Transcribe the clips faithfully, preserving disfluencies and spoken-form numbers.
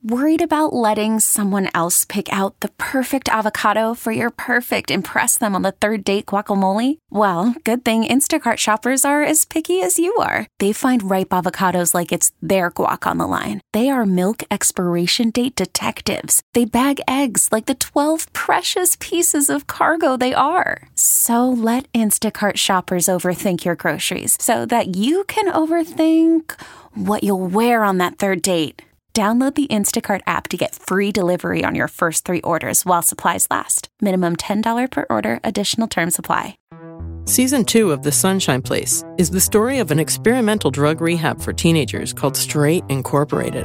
Worried about letting someone else pick out the perfect avocado for your perfect impress them on the third date guacamole? Well, good thing Instacart shoppers are as picky as you are. They find ripe avocados like it's their guac on the line. They are milk expiration date detectives. They bag eggs like the twelve precious pieces of cargo they are. So let Instacart shoppers overthink your groceries so that you can overthink what you'll wear on that third date. Download the Instacart app to get free delivery on your first three orders while supplies last. Minimum ten dollars per order. Additional terms apply. Season two of The Sunshine Place is the story of an experimental drug rehab for teenagers called Straight Incorporated,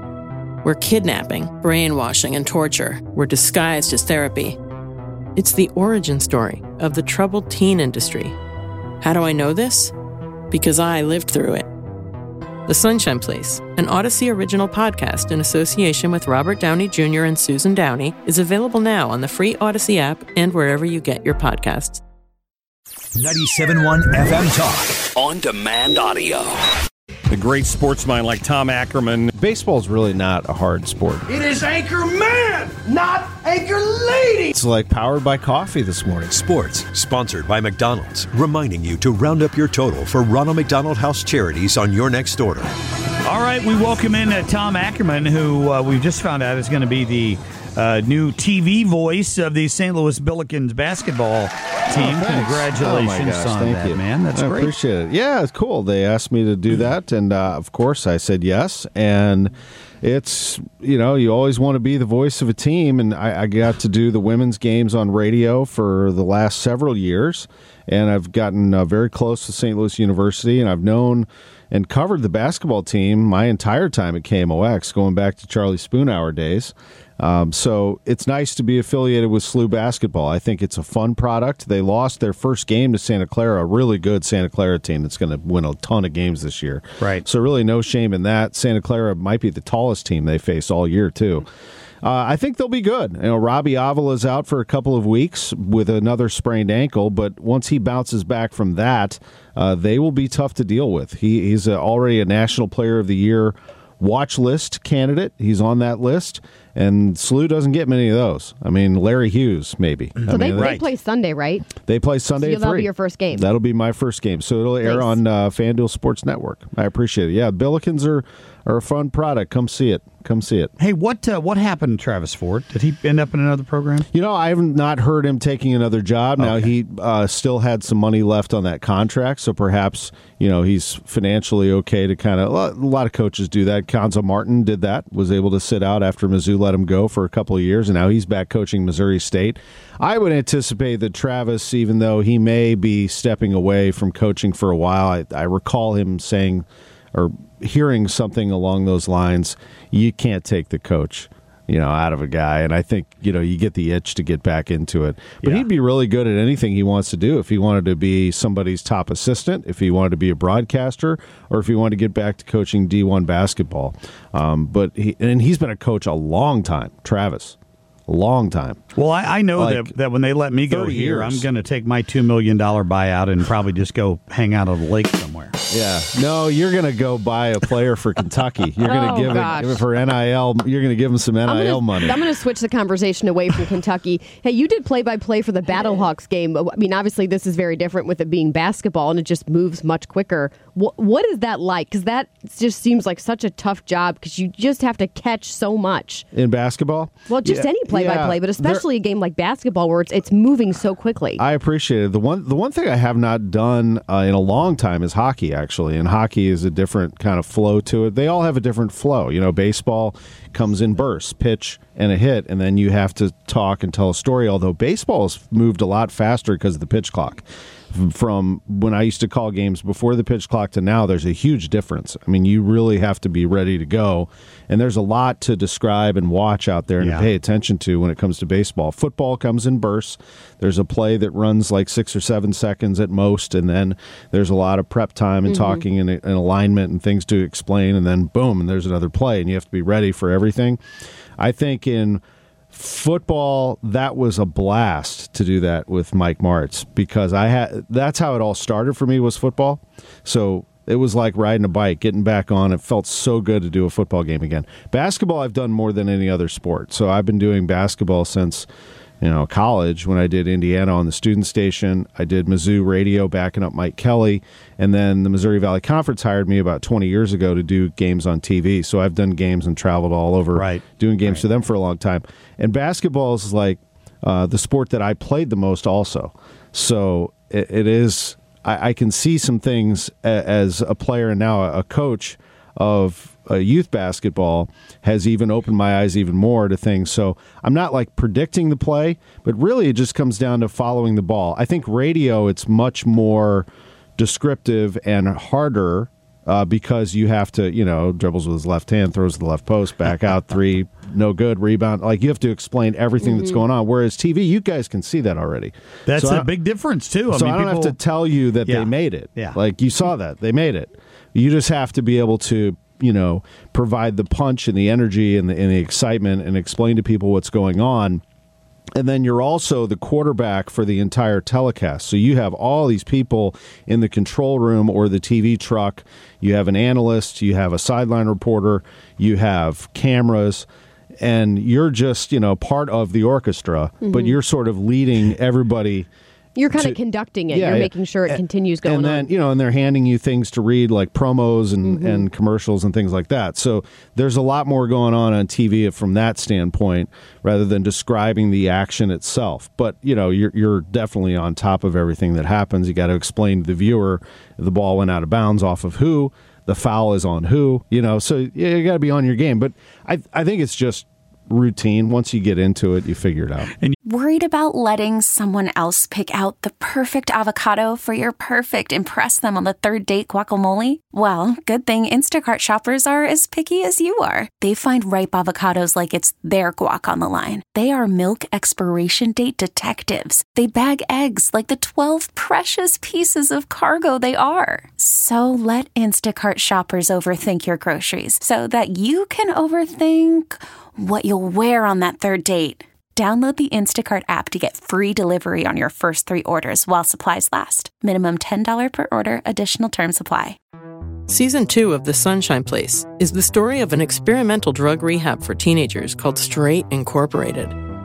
where kidnapping, brainwashing, and torture were disguised as therapy. It's the origin story of the troubled teen industry. How do I know this? Because I lived through it. The Sunshine Place, an Odyssey original podcast in association with Robert Downey Junior and Susan Downey, is available now on the free Odyssey app and wherever you get your podcasts. ninety-seven point one F M Talk. On demand audio. The great sportsman like Tom Ackerman. Baseball's really not a hard sport. It is Anchor Man, not Anchor Lady. It's like powered by coffee this morning. Sports, sponsored by McDonald's, reminding you to round up your total for Ronald McDonald House charities on your next order. All right, we welcome in uh, Tom Ackerman, who uh, we've just found out is going to be the uh, new T V voice of the Saint Louis Billikens basketball team. Oh, Congratulations oh my gosh, on thank that, you. man. That's I great. appreciate it. Yeah, it's cool. They asked me to do that, and uh, of course I said yes. And it's, you know, you always want to be the voice of a team, and I, I got to do the women's games on radio for the last several years, and I've gotten uh, very close to Saint Louis University, and I've known and covered the basketball team my entire time at K M O X, going back to Charlie Spoonhour days. Um, so it's nice to be affiliated with S L U basketball. I think it's a fun product. They lost their first game to Santa Clara, a really good Santa Clara team that's going to win a ton of games this year. Right. So really no shame in that. Santa Clara might be the tallest team they face all year, too. Uh, I think they'll be good. You know, Robbie Avila's out for a couple of weeks with another sprained ankle, but once he bounces back from that, uh, they will be tough to deal with. He, he's a, already a National Player of the Year watch list candidate. He's on that list, and S L U doesn't get many of those. I mean, Larry Hughes, maybe. So I they, mean, they play Sunday, right? They play Sunday so at that'll three. be your first game. That'll be my first game. So it'll air nice. on uh, FanDuel Sports Network. I appreciate it. Yeah, Billikens are, are a fun product. Come see it. Come see it. Hey, what uh, what happened to Travis Ford? Did he end up in another program? You know, I have not heard him taking another job. Now, Okay. he uh, still had some money left on that contract, so perhaps, you know, he's financially okay to kind of, a lot of coaches do that. Konzo Martin did that, was able to sit out after Mizzou let him go for a couple of years, and now he's back coaching Missouri State. I would anticipate that Travis, even though he may be stepping away from coaching for a while, I, I recall him saying or hearing something along those lines, you can't take the coach, you know, out of a guy. And I think, you know, you get the itch to get back into it. But Yeah. he'd be really good at anything he wants to do. If he wanted to be somebody's top assistant, if he wanted to be a broadcaster, or if he wanted to get back to coaching D one basketball. Um, but he, and he's been a coach a long time, Travis. A long time. Well, I, I know Like that, that when they let me go thirty here, years. I'm going to take my two million dollars buyout and probably just go hang out on the lake somewhere. Yeah. No, you're going to go buy a player for Kentucky. You're going to Oh, give, gosh. it, give it for N I L. You're going to give him some N I L I'm gonna, money. I'm going to switch the conversation away from Kentucky. Hey, you did play-by-play for the Battlehawks game. I mean, obviously, this is very different with it being basketball, and it just moves much quicker. What, what is that like? Because that just seems like such a tough job because you just have to catch so much. In basketball? Well, just Yeah. any play-by-play, Yeah. but especially a game like basketball where it's it's moving so quickly. I appreciate it. The one the one thing I have not done uh, in a long time is hockey, actually. And hockey is a different kind of flow to it. They all have a different flow. You know, baseball comes in bursts, pitch and a hit, and then you have to talk and tell a story, although baseball has moved a lot faster because of the pitch clock. From when I used to call games before the pitch clock to now, there's a huge difference. I mean, you really have to be ready to go, and there's a lot to describe and watch out there and Yeah. to pay attention to when it comes to baseball. Football comes in bursts. There's a play that runs like six or seven seconds at most, and then there's a lot of prep time and talking and, and alignment and things to explain, and then boom, and there's another play, and you have to be ready for everything. I think in football, that was a blast to do that with Mike Martz because I had that's how it all started for me was football. So It was like riding a bike, getting back on. It felt so good to do a football game again. Basketball I've done more than any other sport. So I've been doing basketball since, you know, college when I did Indiana on the student station. I did Mizzou radio backing up Mike Kelly. And then the Missouri Valley Conference hired me about twenty years ago to do games on T V. So I've done games and traveled all over right. doing games right. for them for a long time. And basketball is like uh, the sport that I played the most also. So it, it is... I can see some things as a player and now a coach of youth basketball has even opened my eyes even more to things. So I'm not like predicting the play, but really it just comes down to following the ball. I think radio, it's much more descriptive and harder uh, because you have to, you know, dribbles with his left hand, throws to the left post, back out three, no good, rebound. Like you have to explain everything mm-hmm. that's going on. Whereas T V, you guys can see that already. That's so a big difference too. I so mean, I don't people... have to tell you that yeah. they made it. Yeah. Like you saw that they made it. You just have to be able to, you know, provide the punch and the energy and the, and the excitement and explain to people what's going on. And then you're also the quarterback for the entire telecast. So you have all these people in the control room or the T V truck. You have an analyst, you have a sideline reporter, you have cameras, and you're just, you know, part of the orchestra, mm-hmm. but you're sort of leading everybody. You're kind to, of conducting it. yeah, You're yeah. making sure it and, continues going and then, on. You know, and they're handing you things to read like promos and, mm-hmm. and commercials and things like that. So there's a lot more going on on T V from that standpoint rather than describing the action itself. But, you know, you're, you're definitely on top of everything that happens. You got to explain to the viewer the ball went out of bounds off of who, the foul is on who, you know, so yeah, you got to be on your game. But I, I think it's just routine. Once you get into it, you figure it out. And worried about letting someone else pick out the perfect avocado for your perfect impress them on the third date guacamole? Well, good thing Instacart shoppers are as picky as you are. They find ripe avocados like it's their guac on the line. They are milk expiration date detectives. They bag eggs like the twelve precious pieces of cargo they are. So let Instacart shoppers overthink your groceries so that you can overthink what you'll wear on that third date. Download the Instacart app to get free delivery on your first three orders while supplies last. Minimum ten dollars per order. Additional terms apply. Season two of The Sunshine Place is the story of an experimental drug rehab for teenagers called Straight Incorporated,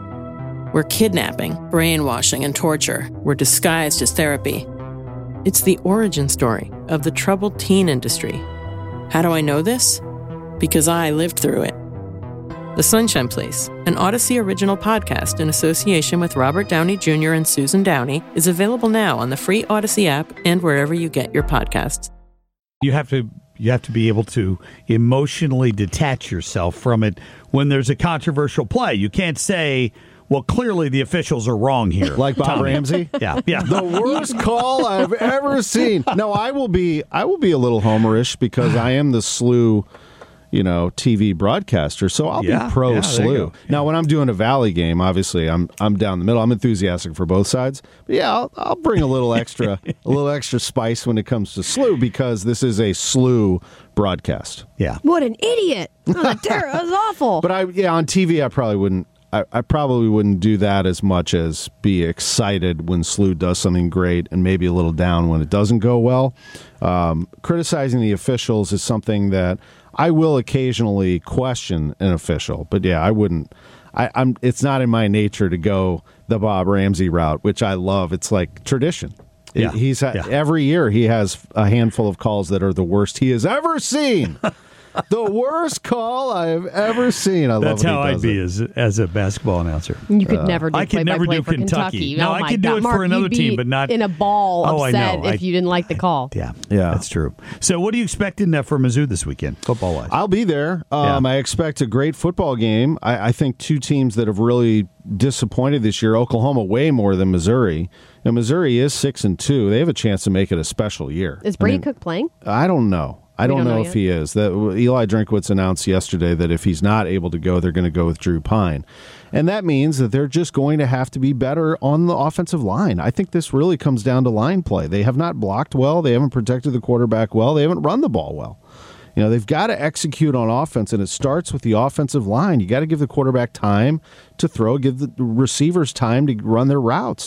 where kidnapping, brainwashing, and torture were disguised as therapy. It's the origin story of the troubled teen industry. How do I know this? Because I lived through it. The Sunshine Place, an Odyssey original podcast in association with Robert Downey Junior and Susan Downey, is available now on the free Odyssey app and wherever you get your podcasts. You have to you have to be able to emotionally detach yourself from it when there's a controversial play. You can't say, well, clearly the officials are wrong here. Like Bob Tommy. Ramsey? Yeah. yeah. The worst call I've ever seen. No, I will be I will be a little homerish because I am the slew, you know, T V broadcaster, so I'll yeah, be pro yeah, slew. Yeah. Now, when I'm doing a Valley game, obviously, I'm I'm down the middle. I'm enthusiastic for both sides, but yeah, I'll, I'll bring a little extra a little extra spice when it comes to slew because this is a slew broadcast. Yeah. What an idiot! Oh, that, ter- that was awful. But I, yeah, on T V, I probably wouldn't. I, I probably wouldn't do that as much as be excited when slew does something great and maybe a little down when it doesn't go well. Um, criticizing the officials is something that I will occasionally question an official, but yeah, I wouldn't. I, I'm. It's not in my nature to go the Bob Ramsey route, which I love. It's like tradition. Yeah. He's yeah. every year he has a handful of calls that are the worst he has ever seen. The worst call I've ever seen. I That's love how he I'd does be it. as as a basketball announcer. You could uh, never do I could never play-by-play do for Kentucky. Kentucky. No, oh I my could do God. it Mark, for another you'd be team, but not in a ball oh, I upset know. if I, you didn't like the call. Yeah, yeah, that's true. So, what are you expecting uh, for Mizzou this weekend, football wise? I'll be there. Um, yeah. I expect a great football game. I, I think two teams that have really disappointed this year. Oklahoma way more than Missouri. And Missouri is six and two. They have a chance to make it a special year. Is Brady I mean, Cook playing? I don't know. I don't, don't know, know if yet? he is. That Eli Drinkwitz announced yesterday that if he's not able to go, they're going to go with Drew Pine. And that means that they're just going to have to be better on the offensive line. I think this really comes down to line play. They have not blocked well. They haven't protected the quarterback well. They haven't run the ball well. You know, they've got to execute on offense, and it starts with the offensive line. You got to give the quarterback time to throw, give the receivers time to run their routes.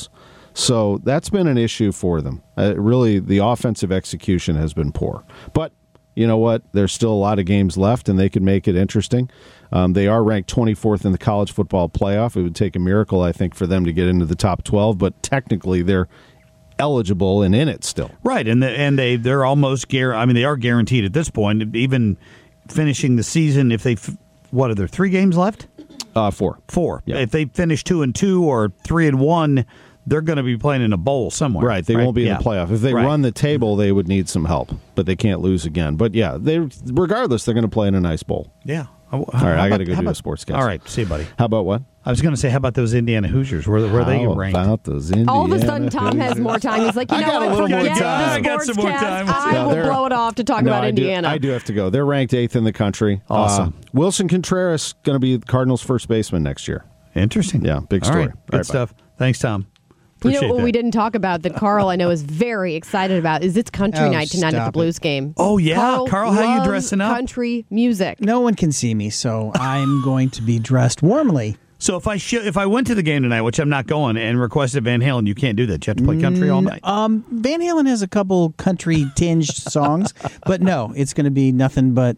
So that's been an issue for them. Uh, really, the offensive execution has been poor. But you know what? There's still a lot of games left, and they could make it interesting. Um, they are ranked twenty-fourth in the college football playoff. It would take a miracle, I think, for them to get into the top twelve, but technically they're eligible and in it still. Right, and the, and they they're almost guar- I mean, they are guaranteed at this point, even finishing the season. If they, f- what are there three games left? Uh, four, four. Yeah. If they finish two and two or three and one, they're going to be playing in a bowl somewhere. Right, they right? won't be yeah. in the playoff. If they right. run the table, they would need some help, but they can't lose again. But yeah, they regardless, they're going to play in a nice bowl. Yeah. All right, I got to go do about, a sports cast. All right, see you, buddy. How about what? I was going to say, how about those Indiana Hoosiers? Where, where are they How ranked? about those Indiana All of a sudden, Tom has Hoosiers? more time. He's like, you I know got a what? little more Forget time. the I got some more sportscast. time. I No, will they're- blow it off to talk No, about I do, Indiana. I do have to go. They're ranked eighth in the country. Awesome. Uh, Wilson Contreras going to be the Cardinals' first baseman next year. Interesting. Yeah, big All story. right, All good right, bye. stuff. Thanks, Tom. You Appreciate know what that. we didn't talk about that Carl I know is very excited about is it's country Oh, night tonight at the stop Blues it. game. Oh, yeah. Carl, Carl, how you loves dressing up? Country music. No one can see me, so I'm going to be dressed warmly. So if I sh- if I went to the game tonight, which I'm not going, and requested Van Halen, you can't do that. You have to play country all night. Um, Van Halen has a couple country tinged songs, but no, it's going to be nothing but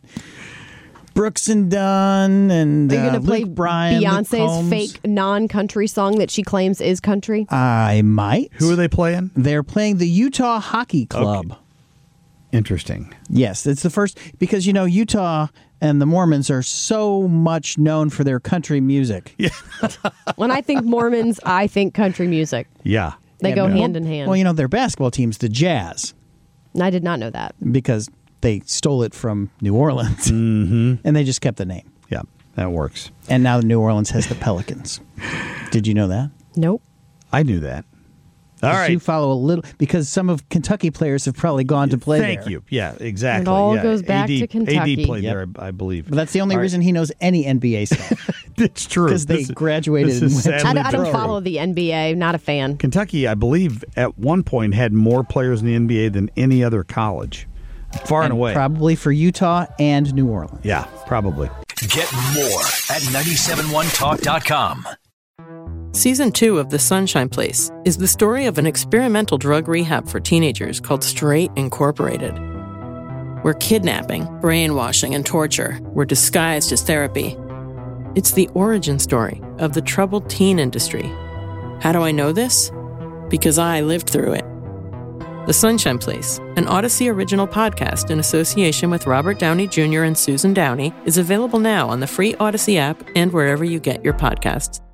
Brooks and Dunn and Are you uh, going to play Luke Bryan, Luke Beyonce's Combs. fake non-country song that she claims is country? I might. Who are they playing? They're playing the Utah Hockey Club. Okay. Interesting. Yes, it's the first because you know Utah and the Mormons are so much known for their country music. Yeah. When I think Mormons, I think country music. Yeah. They And, go uh, hand in hand. Well, you know their basketball team's the Jazz And I did not know that. because they stole it from New Orleans, mm-hmm. and they just kept the name. Yeah, that works. And now New Orleans has the Pelicans. Did you know that? Nope. I knew that. All Did right. You follow a little because some of Kentucky players have probably gone to play Thank there. you. Yeah, exactly. It all yeah. goes back A D, to Kentucky. A D played Yep. there, I, I believe. But that's the only All right. reason he knows any N B A stuff. It's true. Because they This is- graduated this and is went to sadly I, I don't true. follow the N B A. Not a fan. Kentucky, I believe, at one point had more players in the N B A than any other college. Far and, And away. Probably for Utah and New Orleans. Yeah, probably. Get more at nine seven one talk dot com. Season two of The Sunshine Place is the story of an experimental drug rehab for teenagers called Straight Incorporated, where kidnapping, brainwashing, and torture were disguised as therapy. It's the origin story of the troubled teen industry. How do I know this? Because I lived through it. The Sunshine Place, an Odyssey original podcast in association with Robert Downey Junior and Susan Downey, is available now on the free Odyssey app and wherever you get your podcasts.